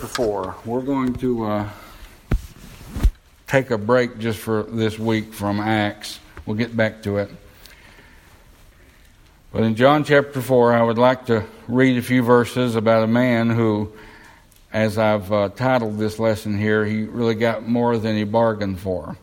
chapter 4. We're going to take a break just for this week from Acts. We'll get back to it. But in John chapter 4, I would like to read a few verses about a man who, as I've titled this lesson here, he really got more than he bargained for.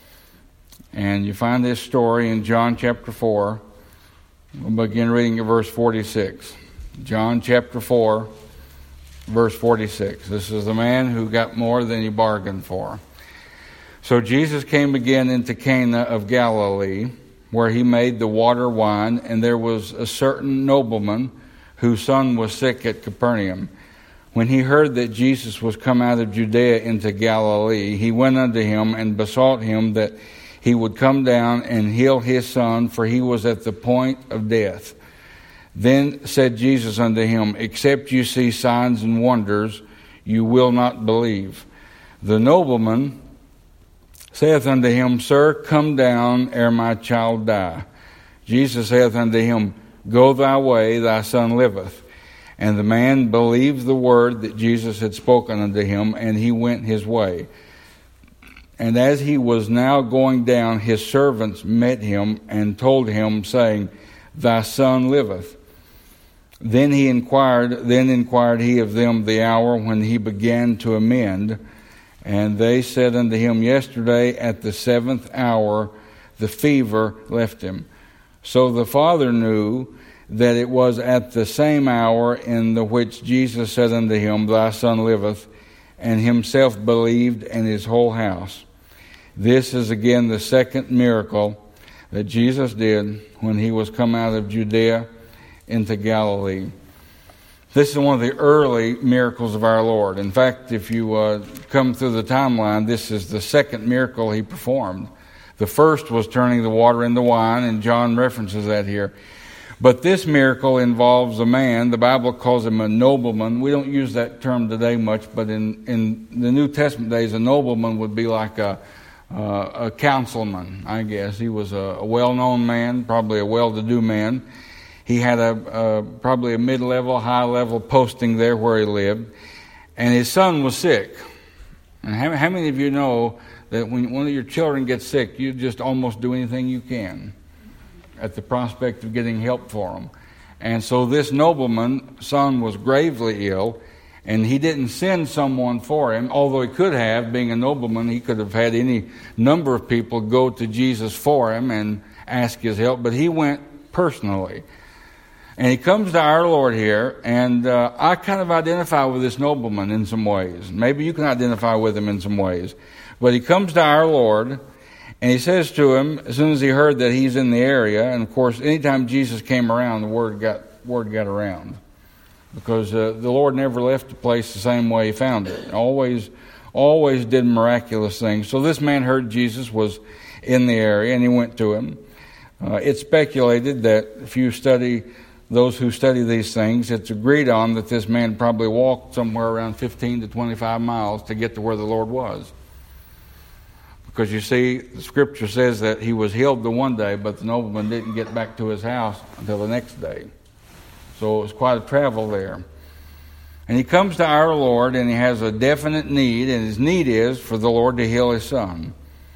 And you find this story in John chapter 4. We'll begin reading at verse 46. John chapter 4, verse 46. This is the man who got more than he bargained for. So Jesus came again into Cana of Galilee, where he made the water wine, and there was a certain nobleman whose son was sick at Capernaum. When he heard that Jesus was come out of Judea into Galilee, he went unto him and besought him that he would come down and heal his son, for he was at the point of death. Then said Jesus unto him, Except you see signs and wonders, you will not believe. The nobleman saith unto him, Sir, come down ere my child die. Jesus saith unto him, Go thy way, thy son liveth. And the man believed the word that Jesus had spoken unto him, and he went his way. And as he was now going down, his servants met him and told him, saying, Thy son liveth. Then inquired he of them the hour when he began to amend. And they said unto him, Yesterday at the 7th hour the fever left him. So the father knew that it was at the same hour in the which Jesus said unto him, Thy son liveth, and himself believed, and his whole house. This is again the second miracle that Jesus did when he was come out of Judea into Galilee. This is one of the early miracles of our Lord. In fact, if you come through the timeline, this is the second miracle he performed. The first was turning the water into wine, and John references that here. But this miracle involves a man. The Bible calls him a nobleman. We don't use that term today much, but in the New Testament days, a nobleman would be like a councilman, I guess. He was a well-known man, probably a well-to-do man. He had probably a mid-level, high-level posting there where he lived. And his son was sick. And how many of you know that when one of your children gets sick, you just almost do anything you can at the prospect of getting help for them? And so this nobleman's son was gravely ill, and he didn't send someone for him, although he could have. Being a nobleman, he could have had any number of people go to Jesus for him and ask his help, but he went personally. And he comes to our Lord here, and I kind of identify with this nobleman in some ways. Maybe you can identify with him in some ways. But he comes to our Lord, and he says to him, as soon as he heard that he's in the area, and of course, anytime Jesus came around, the word got around. Because the Lord never left the place the same way he found it. Always did miraculous things. So this man heard Jesus was in the area, and he went to him. It's speculated that if you study those who study these things, it's agreed on that this man probably walked somewhere around 15 to 25 miles to get to where the Lord was. Because you see, the scripture says that he was healed the one day, but the nobleman didn't get back to his house until the next day. So it was quite a travel there. And he comes to our Lord, and he has a definite need, and his need is for the Lord to heal his son.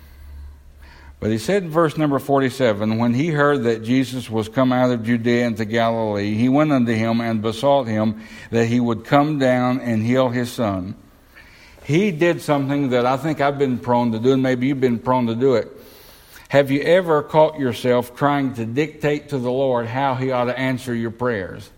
But he said in verse number 47, When he heard that Jesus was come out of Judea into Galilee, he went unto him and besought him that he would come down and heal his son. He did something that I think I've been prone to do, and maybe you've been prone to do it. Have you ever caught yourself trying to dictate to the Lord how he ought to answer your prayers?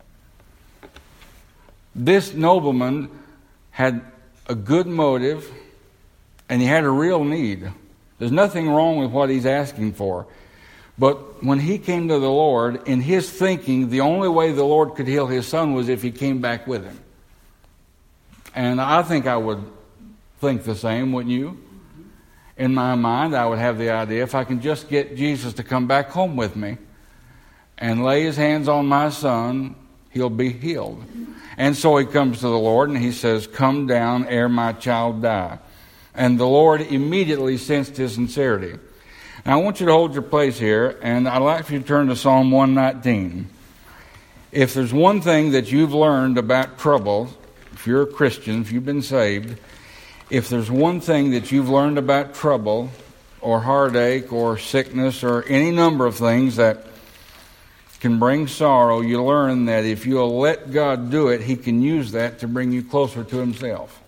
This nobleman had a good motive, and he had a real need. There's nothing wrong with what he's asking for. But when he came to the Lord, in his thinking, the only way the Lord could heal his son was if he came back with him. And I think I would think the same, wouldn't you? In my mind, I would have the idea, if I can just get Jesus to come back home with me and lay his hands on my son, he'll be healed. And so he comes to the Lord and he says, Come down ere my child die. And the Lord immediately sensed his sincerity. Now I want you to hold your place here, and I'd like for you to turn to Psalm 119. If there's one thing that you've learned about trouble if you're a Christian, if you've been saved, if there's one thing that you've learned about trouble or heartache or sickness or any number of things that can bring sorrow, you learn that if you'll let God do it, He can use that to bring you closer to Himself.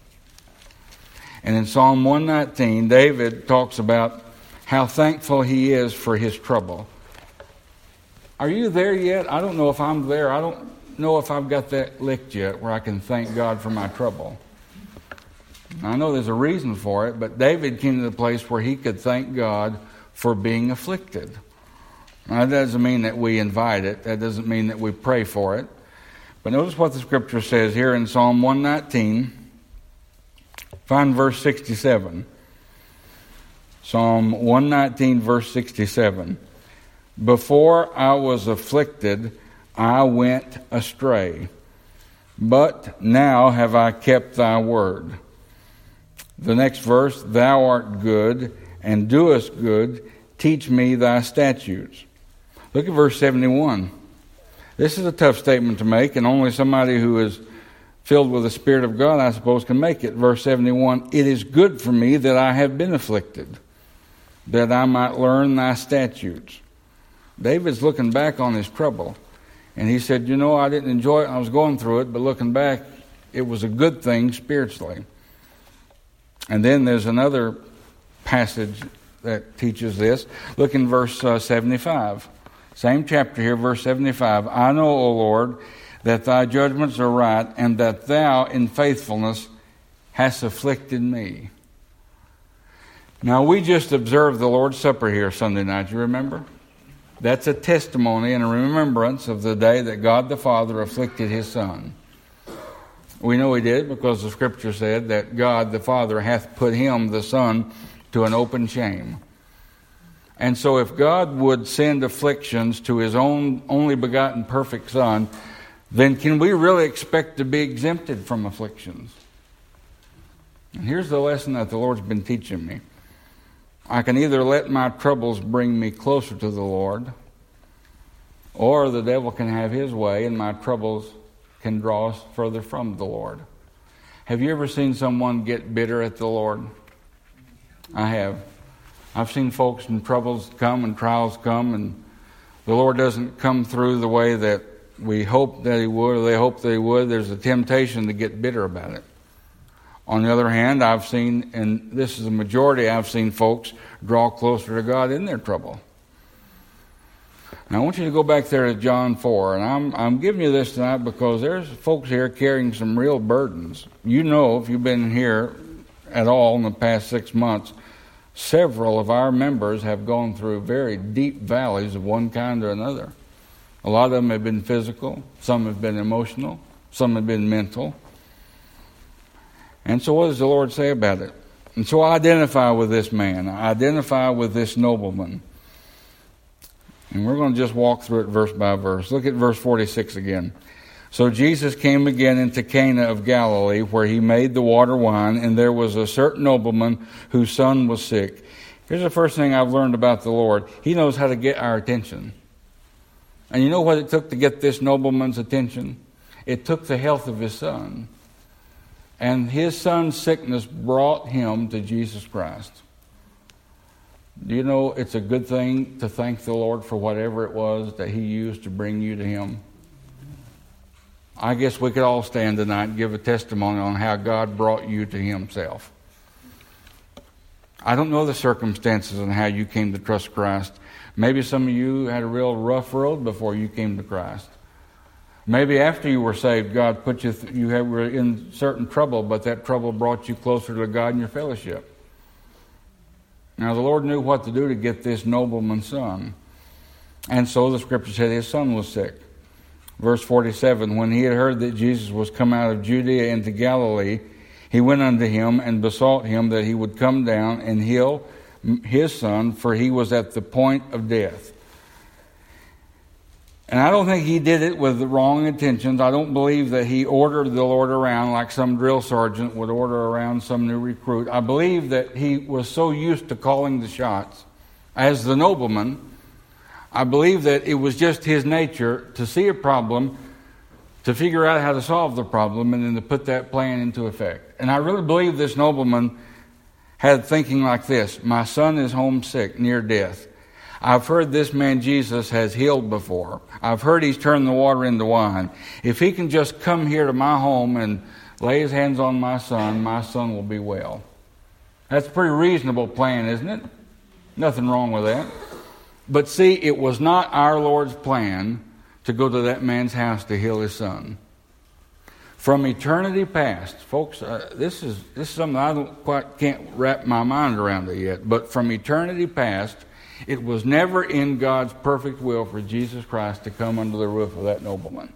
And in Psalm 119, David talks about how thankful he is for his trouble. Are you there yet? I don't know if I'm there. I don't know if I've got that licked yet where I can thank God for my trouble. I know there's a reason for it, but David came to the place where he could thank God for being afflicted. Now, that doesn't mean that we invite it. That doesn't mean that we pray for it. But notice what the Scripture says here in Psalm 119. Find verse 67. Psalm 119, verse 67. Before I was afflicted, I went astray, but now have I kept thy word. The next verse, thou art good and doest good, teach me thy statutes. Look at verse 71. This is a tough statement to make, and only somebody who is filled with the Spirit of God, I suppose, can make it. Verse 71, it is good for me that I have been afflicted, that I might learn thy statutes. David's looking back on his trouble, and he said, I didn't enjoy it, I was going through it, but looking back, it was a good thing spiritually. And then there's another passage that teaches this. Look in verse 75. Same chapter here, verse 75. I know, O Lord, that thy judgments are right, and that thou in faithfulness hast afflicted me. Now, we just observed the Lord's Supper here Sunday night, you remember? That's a testimony and a remembrance of the day that God the Father afflicted His Son. We know He did because the Scripture said that God the Father hath put Him, the Son, to an open shame. And so if God would send afflictions to His own only begotten perfect Son, then can we really expect to be exempted from afflictions? And here's the lesson that the Lord's been teaching me. I can either let my troubles bring me closer to the Lord, or the devil can have his way and my troubles can draw us further from the Lord. Have you ever seen someone get bitter at the Lord? I have. I've seen folks and troubles come and trials come, and the Lord doesn't come through the way that we hope that He would, or they hope that He would. There's a temptation to get bitter about it. On the other hand, I've seen, and this is a majority, I've seen folks draw closer to God in their trouble. Now I want you to go back there to John 4, and I'm giving you this tonight because there's folks here carrying some real burdens. You know, if you've been here at all in the past 6 months, several of our members have gone through very deep valleys of one kind or another. A lot of them have been physical, some have been emotional, some have been mental. And so what does the Lord say about it? And so I identify with this man. I identify with this nobleman. And we're going to just walk through it verse by verse. Look at verse 46 again. So Jesus came again into Cana of Galilee, where He made the water wine, and there was a certain nobleman whose son was sick. Here's the first thing I've learned about the Lord. He knows how to get our attention. And you know what it took to get this nobleman's attention? It took the health of his son. And his son's sickness brought him to Jesus Christ. Do you know it's a good thing to thank the Lord for whatever it was that He used to bring you to Him? I guess we could all stand tonight and give a testimony on how God brought you to Himself. I don't know the circumstances and how you came to trust Christ. Maybe some of you had a real rough road before you came to Christ. Maybe after you were saved, God put you, were in certain trouble, but that trouble brought you closer to God and your fellowship. Now, the Lord knew what to do to get this nobleman's son. And so the Scripture said his son was sick. Verse 47, when he had heard that Jesus was come out of Judea into Galilee, he went unto him and besought him that he would come down and heal his son, for he was at the point of death. And I don't think he did it with the wrong intentions. I don't believe that he ordered the Lord around like some drill sergeant would order around some new recruit. I believe that he was so used to calling the shots as the nobleman. I believe that it was just his nature to see a problem, to figure out how to solve the problem and then to put that plan into effect. And I really believe this nobleman had thinking like this: my son is homesick, near death. I've heard this man Jesus has healed before. I've heard he's turned the water into wine. If he can just come here to my home and lay his hands on my son will be well. That's a pretty reasonable plan, isn't it? Nothing wrong with that. But see, it was not our Lord's plan to go to that man's house to heal his son. From eternity past, folks, this is something I can't wrap my mind around it yet. But from eternity past, it was never in God's perfect will for Jesus Christ to come under the roof of that nobleman.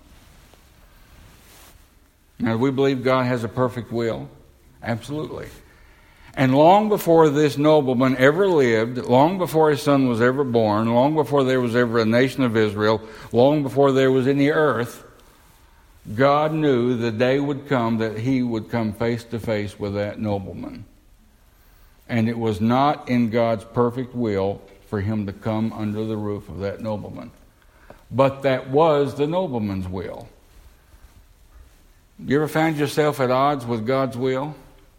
Now, do we believe God has a perfect will? Absolutely. And long before this nobleman ever lived, long before his son was ever born, long before there was ever a nation of Israel, long before there was any earth, God knew the day would come that he would come face to face with that nobleman. And it was not in God's perfect will for him to come under the roof of that nobleman. But that was the nobleman's will. You ever found yourself at odds with God's will?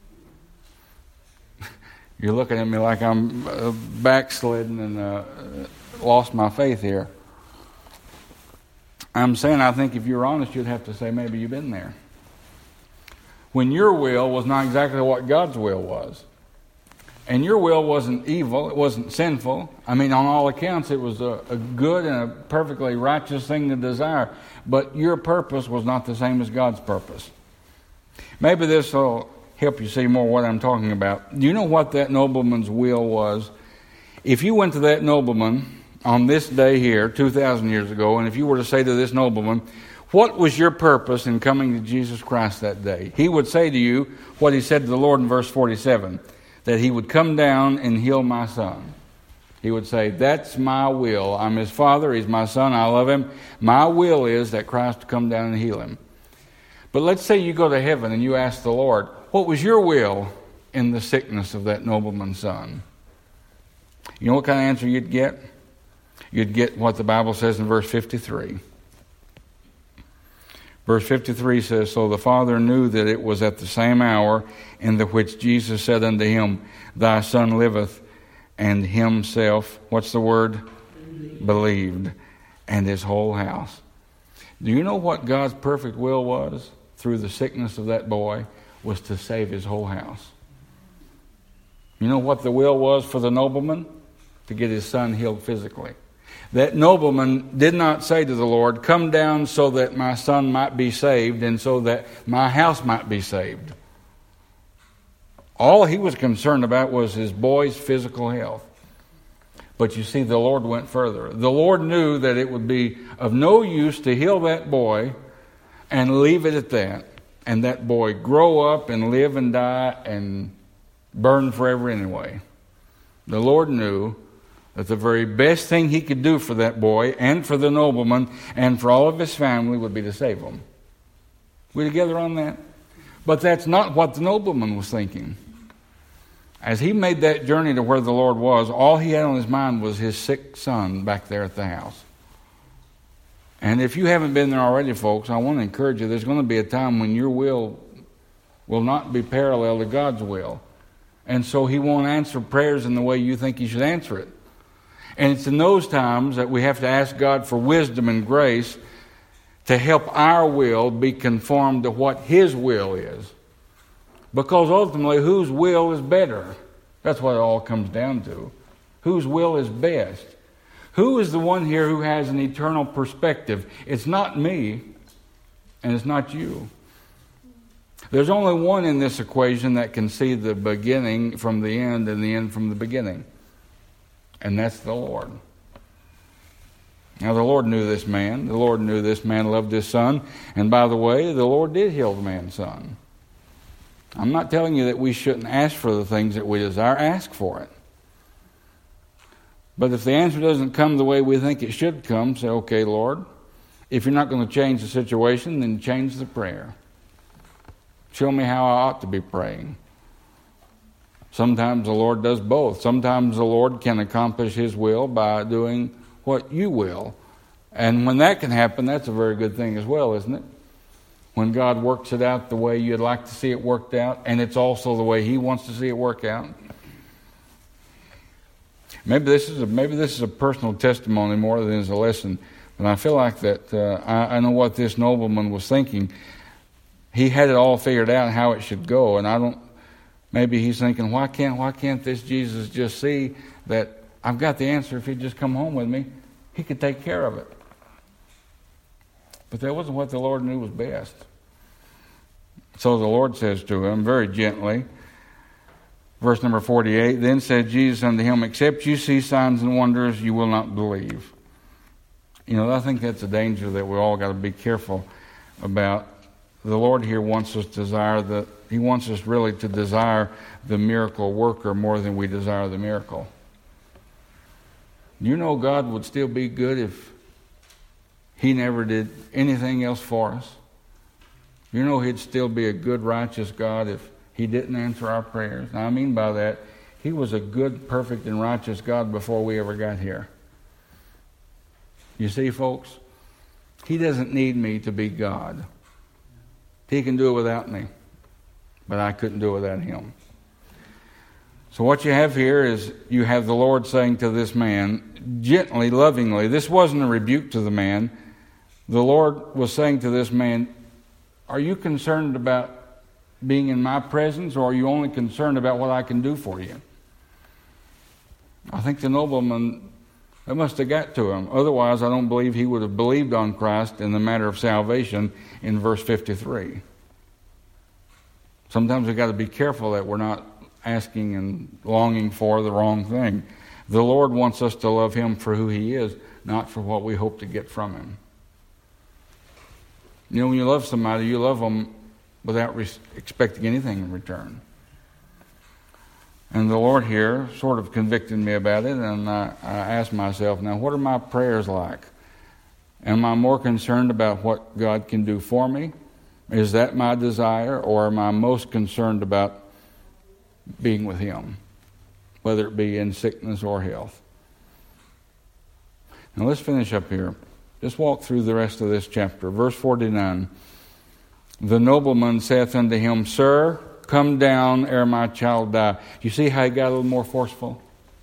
You're looking at me like I'm backslidden and lost my faith here. I'm saying I think if you're honest, you'd have to say maybe you've been there. When your will was not exactly what God's will was. And your will wasn't evil, it wasn't sinful. I mean, on all accounts, it was a good and a perfectly righteous thing to desire. But your purpose was not the same as God's purpose. Maybe this will help you see more what I'm talking about. Do you know what that nobleman's will was? If you went to that nobleman on this day here, 2,000 years ago, and if you were to say to this nobleman, what was your purpose in coming to Jesus Christ that day? He would say to you what he said to the Lord in verse 47. That he would come down and heal my son. He would say, that's my will. I'm his father, he's my son, I love him. My will is that Christ would come down and heal him. But let's say you go to heaven and you ask the Lord, what was your will in the sickness of that nobleman's son? You know what kind of answer you'd get? You'd get what the Bible says in verse 53. Verse 53 says, so the father knew that it was at the same hour in the which Jesus said unto him, thy son liveth, and himself, what's the word? Believed, and his whole house. Do you know what God's perfect will was through the sickness of that boy? Was to save his whole house. You know what the will was for the nobleman? To get his son healed physically. That nobleman did not say to the Lord, come down so that my son might be saved and so that my house might be saved. All he was concerned about was his boy's physical health. But you see, the Lord went further. The Lord knew that it would be of no use to heal that boy and leave it at that. And that boy grow up and live and die and burn forever anyway. The Lord knew that the very best thing he could do for that boy and for the nobleman and for all of his family would be to save him. We together on that? But that's not what the nobleman was thinking. As he made that journey to where the Lord was, all he had on his mind was his sick son back there at the house. And if you haven't been there already, folks, I want to encourage you, there's going to be a time when your will not be parallel to God's will. And so he won't answer prayers in the way you think he should answer it. And it's in those times that we have to ask God for wisdom and grace to help our will be conformed to what his will is. Because ultimately, whose will is better? That's what it all comes down to. Whose will is best? Who is the one here who has an eternal perspective? It's not me, and it's not you. There's only one in this equation that can see the beginning from the end and the end from the beginning. And that's the Lord. Now, the Lord knew this man. The Lord knew this man loved his son. And by the way, the Lord did heal the man's son. I'm not telling you that we shouldn't ask for the things that we desire. Ask for it. But if the answer doesn't come the way we think it should come, say, okay, Lord, if you're not going to change the situation, then change the prayer. Show me how I ought to be praying. Sometimes the Lord does both. Sometimes the Lord can accomplish his will by doing what you will. And when that can happen, that's a very good thing as well, isn't it? when God works it out the way you'd like to see it worked out, and it's also the way He wants to see it work out? Maybe this is a personal testimony more than it's a lesson, but I feel like that I know what this nobleman was thinking. He had it all figured out how it should go, and maybe he's thinking, why can't this Jesus just see that I've got the answer? If he'd just come home with me, He could take care of it. But that wasn't what the Lord knew was best. So the Lord says to him very gently, verse number 48, then said Jesus unto him, except you see signs and wonders, you will not believe. I think that's a danger that we all got to be careful about. The Lord here wants us He wants us really to desire the miracle worker more than we desire the miracle. God would still be good if He never did anything else for us. He'd still be a good, righteous God if He didn't answer our prayers. Now, I mean by that, He was a good, perfect, and righteous God before we ever got here. You see, folks, He doesn't need me to be God. He can do it without me, but I couldn't do it without Him. So what you have here is you have the Lord saying to this man, gently, lovingly, this wasn't a rebuke to the man. The Lord was saying to this man, are you concerned about being in my presence, or are you only concerned about what I can do for you? I think the nobleman, that must have got to him. Otherwise, I don't believe he would have believed on Christ in the matter of salvation in verse 53. Sometimes we've got to be careful that we're not asking and longing for the wrong thing. The Lord wants us to love Him for who He is, not for what we hope to get from Him. When you love somebody, you love them without expecting anything in return. And the Lord here sort of convicted me about it, and I asked myself, now what are my prayers like? Am I more concerned about what God can do for me? Is that my desire, or am I most concerned about being with Him, whether it be in sickness or health? Now let's finish up here. Just walk through the rest of this chapter. Verse 49. The nobleman saith unto him, Sir, come down ere my child die. You see how he got a little more forceful?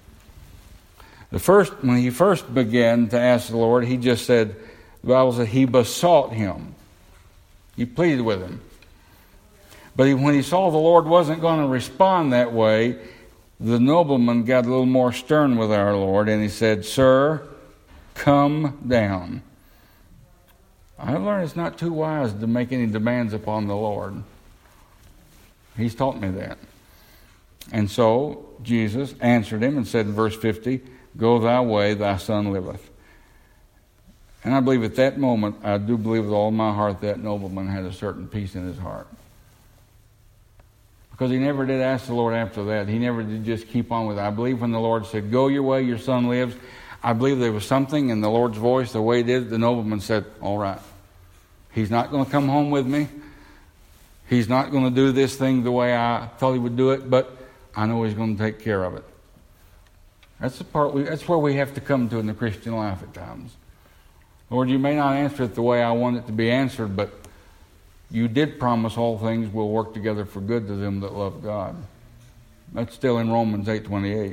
When he first began to ask the Lord, he just said, the Bible said he besought Him. He pleaded with Him. But when he saw the Lord wasn't going to respond that way, the nobleman got a little more stern with our Lord, and he said, Sir, come down. I've learned it's not too wise to make any demands upon the Lord. He's taught me that. And so Jesus answered him and said in verse 50, Go thy way, thy son liveth. And I believe at that moment, I do believe with all my heart, that nobleman had a certain peace in his heart. Because he never did ask the Lord after that. He never did just keep on with it. I believe when the Lord said, Go your way, your son lives, I believe there was something in the Lord's voice, the way he did it. The nobleman said, all right. He's not going to come home with me. He's not going to do this thing the way I thought he would do it, but I know He's going to take care of it. That's the part. That's where we have to come to in the Christian life at times. Lord, you may not answer it the way I want it to be answered, but you did promise all things will work together for good to them that love God. That's still in Romans 8:28.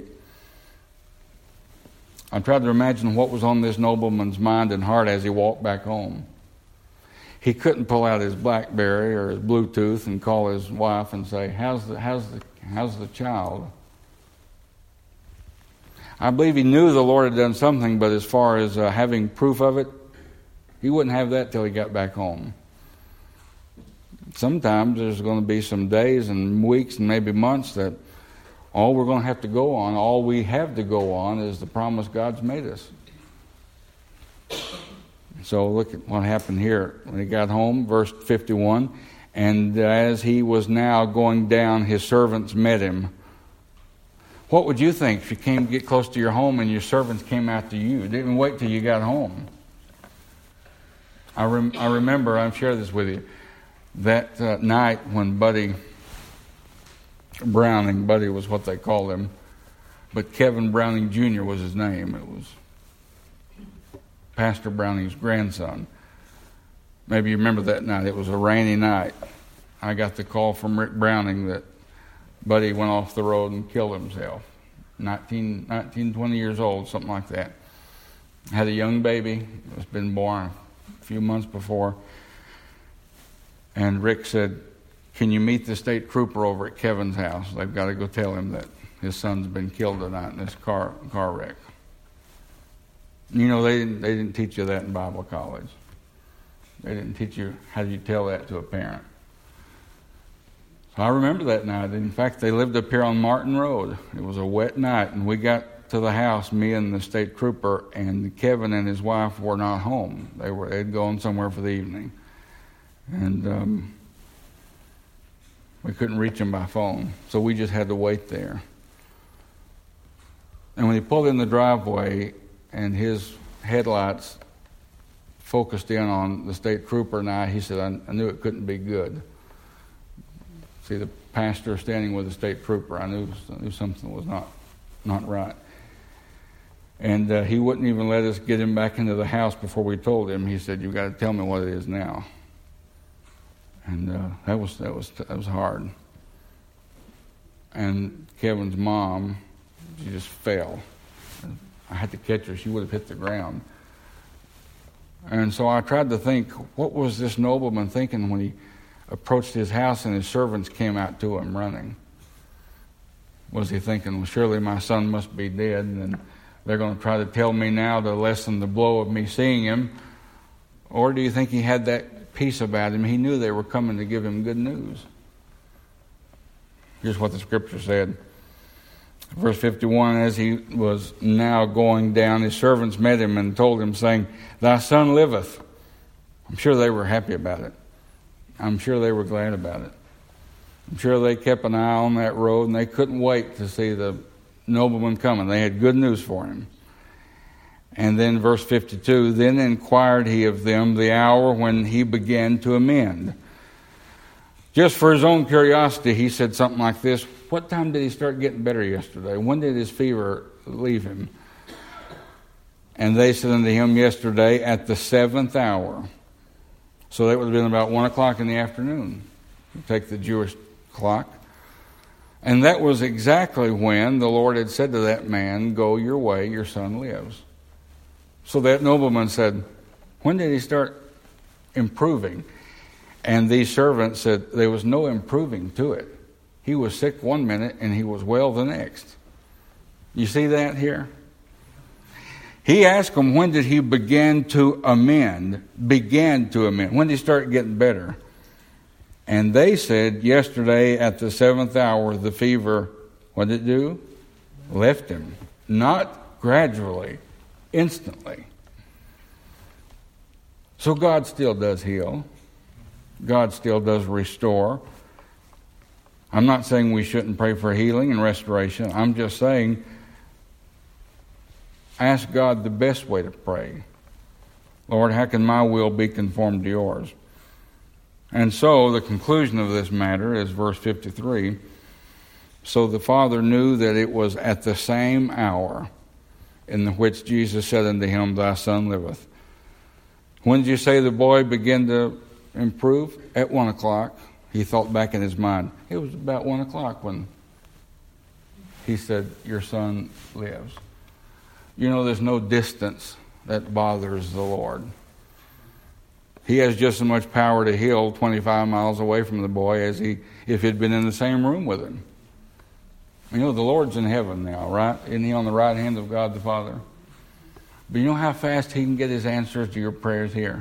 I tried to imagine what was on this nobleman's mind and heart as he walked back home. He couldn't pull out his BlackBerry or his Bluetooth and call his wife and say, "How's the child?" I believe he knew the Lord had done something, but as far as having proof of it, he wouldn't have that till he got back home. Sometimes there's going to be some days and weeks and maybe months that all we're going to have to go on, all we have to go on, is the promise God's made us. So look at what happened here. When he got home, verse 51, and as he was now going down, his servants met him. What would you think if you came to get close to your home and your servants came out to you? Didn't wait till you got home. I remember, I've shared this with you, that night when Buddy Browning, Buddy was what they called him, but Kevin Browning Jr. was his name. It was Pastor Browning's grandson. Maybe you remember that night. It was a rainy night. I got the call from Rick Browning that Buddy went off the road and killed himself. 19, 20 years old, something like that. Had a young baby. Was been born a few months before. And Rick said, "Can you meet the state trooper over at Kevin's house? They've got to go tell him that his son's been killed tonight in this car wreck." You know, they didn't teach you that in Bible college. They didn't teach you how you tell that to a parent. So I remember that night. In fact, they lived up here on Martin Road. It was a wet night, and we got to the house, me and the state trooper, and Kevin and his wife were not home. They'd gone somewhere for the evening. And we couldn't reach him by phone, so we just had to wait there. And when he pulled in the driveway and his headlights focused in on the state trooper and I, he said, I knew it couldn't be good. See the pastor standing with the state trooper, I knew something was not right. And he wouldn't even let us get him back into the house before we told him. He said, "You've got to tell me what it is now." And that was hard. And Kevin's mom, she just fell. I had to catch her. She would have hit the ground. And so I tried to think, what was this nobleman thinking when he approached his house and his servants came out to him running? Was he thinking, well, surely my son must be dead, and they're going to try to tell me now to lessen the blow of me seeing him? Or do you think he had that peace about him? He knew they were coming to give him good news. Here's what the scripture said. Verse 51, as he was now going down, his servants met him and told him, saying, "Thy son liveth." I'm sure they were happy about it. I'm sure they were glad about it. I'm sure they kept an eye on that road, and they couldn't wait to see the nobleman coming. They had good news for him. And then verse 52, then inquired he of them the hour when he began to amend. Just for his own curiosity, he said something like this: what time did he start getting better yesterday? When did his fever leave him? And they said unto him, yesterday at the 7th hour. So that would have been about 1 o'clock in the afternoon. You take the Jewish clock. And that was exactly when the Lord had said to that man, "Go your way, your son lives." So that nobleman said, when did he start improving? And these servants said there was no improving to it. He was sick one minute and he was well the next. You see that here? He asked them, when did he begin to amend? When did he start getting better? And they said, yesterday at the 7th hour, the fever, what did it do? Left him. Not gradually, instantly. So God still does heal. God still does restore. I'm not saying we shouldn't pray for healing and restoration. I'm just saying, ask God the best way to pray. Lord, how can my will be conformed to yours? And so the conclusion of this matter is verse 53. So the father knew that it was at the same hour in the which Jesus said unto him, "Thy son liveth." When did you say the boy began to improve? At 1 o'clock. He thought back in his mind. It was about 1 o'clock when he said, "Your son lives." You know, there's no distance that bothers the Lord. He has just as much power to heal 25 miles away from the boy as if he'd been in the same room with him. You know, the Lord's in heaven now, right? Isn't he on the right hand of God the Father? But you know how fast he can get his answers to your prayers here?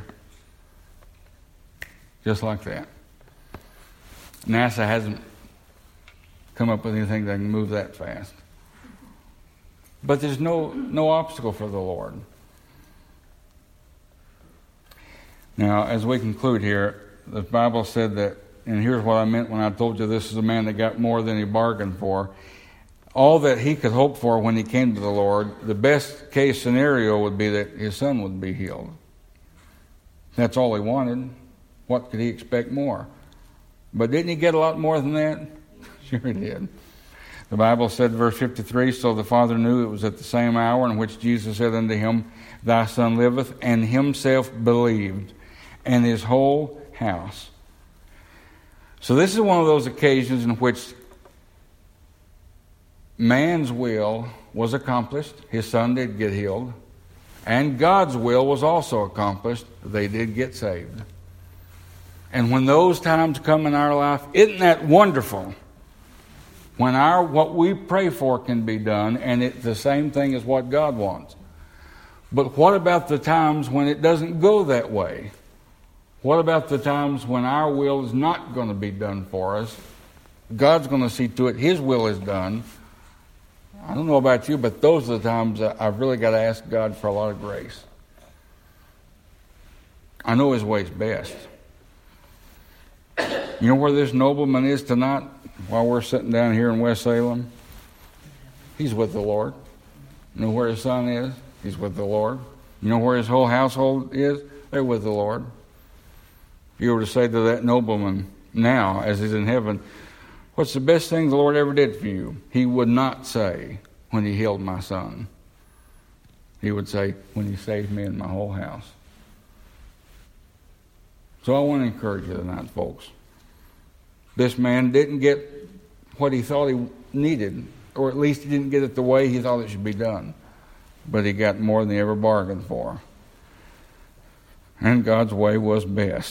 Just like that. NASA hasn't come up with anything that can move that fast. But there's no obstacle for the Lord. Now, as we conclude here, the Bible said that, and here's what I meant when I told you this is a man that got more than he bargained for. All that he could hope for when he came to the Lord, the best case scenario would be that his son would be healed. That's all he wanted. What could he expect more? But didn't he get a lot more than that? Sure he did. The Bible said, verse 53, so the father knew it was at the same hour in which Jesus said unto him, "Thy son liveth," and himself believed, and his whole house. So this is one of those occasions in which man's will was accomplished. His son did get healed. And God's will was also accomplished. They did get saved. And when those times come in our life, isn't that wonderful? When what we pray for can be done, and it's the same thing as what God wants. But what about the times when it doesn't go that way? What about the times when our will is not going to be done for us? God's going to see to it His will is done. I don't know about you, but those are the times that I've really got to ask God for a lot of grace. I know His way's best. You know where this nobleman is tonight while we're sitting down here in West Salem? He's with the Lord. You know where his son is? He's with the Lord. You know where his whole household is? They're with the Lord. If you were to say to that nobleman now, as he's in heaven, what's the best thing the Lord ever did for you? He would not say, when He healed my son. He would say, when He saved me and my whole house. So I want to encourage you tonight, folks. This man didn't get what he thought he needed, or at least he didn't get it the way he thought it should be done. But he got more than he ever bargained for. And God's way was best.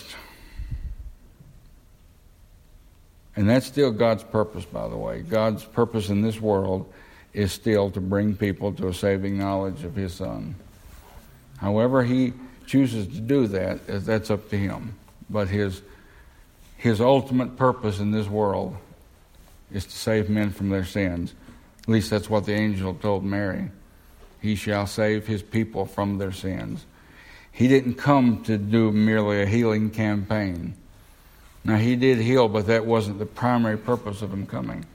And that's still God's purpose, by the way. God's purpose in this world is still to bring people to a saving knowledge of His Son. However He chooses to do that, that's up to Him. But His ultimate purpose in this world is to save men from their sins. At least that's what the angel told Mary. He shall save His people from their sins. He didn't come to do merely a healing campaign. Now, He did heal, but that wasn't the primary purpose of Him coming.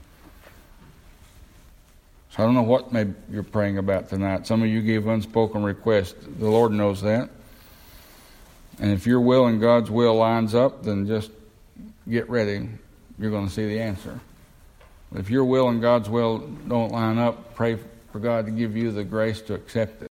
So I don't know what maybe you're praying about tonight. Some of you gave unspoken requests. The Lord knows that. And if your will and God's will lines up, then just get ready. You're going to see the answer. If your will and God's will don't line up, pray for God to give you the grace to accept it.